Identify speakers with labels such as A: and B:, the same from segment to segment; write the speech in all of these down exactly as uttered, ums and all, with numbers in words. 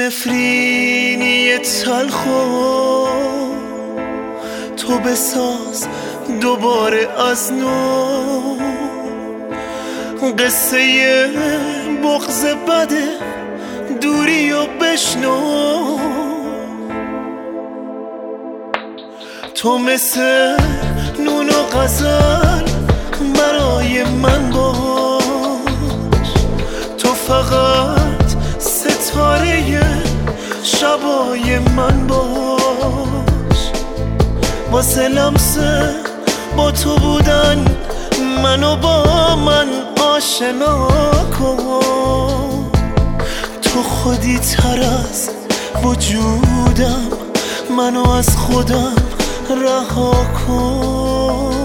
A: نفرینی تلخو تو بساز دوباره از نو، قصه بغض بده دوری و بشنو. تو مثل نون و غزل برای من باش، تو فقط ستاره شبای من باش. واسه لمسه با تو بودن منو با من آشنا کن. تو خودی تر از وجودم، منو از خودم رها کن.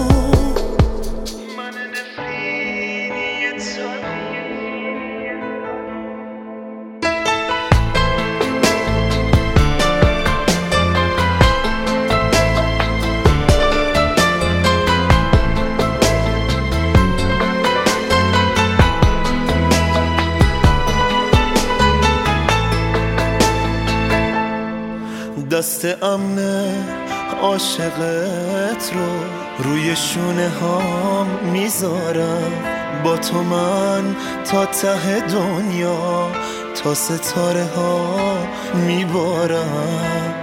A: دست امن عاشقت رو روی شونه هام میذارم، با تو من تا ته دنیا تا ستاره ها میبارم.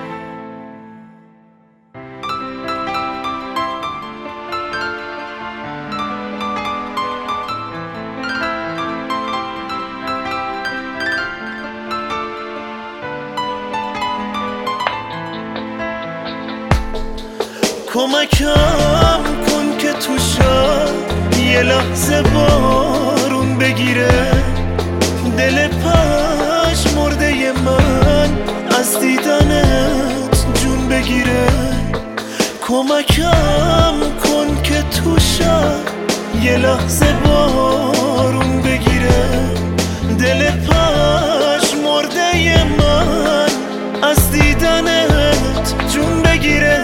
A: کمکم کن که تو شب یه لحظه بارون بگیره، دل پش مرده من از دیدنت جون بگیره. کمکم کن که تو شب یه لحظه بارون بگیره، دل پش مرده من از دیدنت جون بگیره.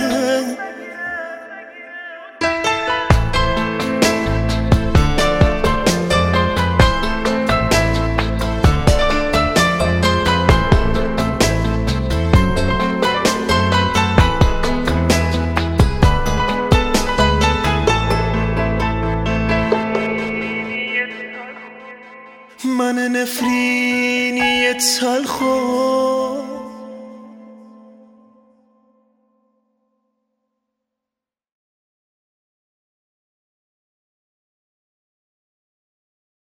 A: من نفرینی تلخو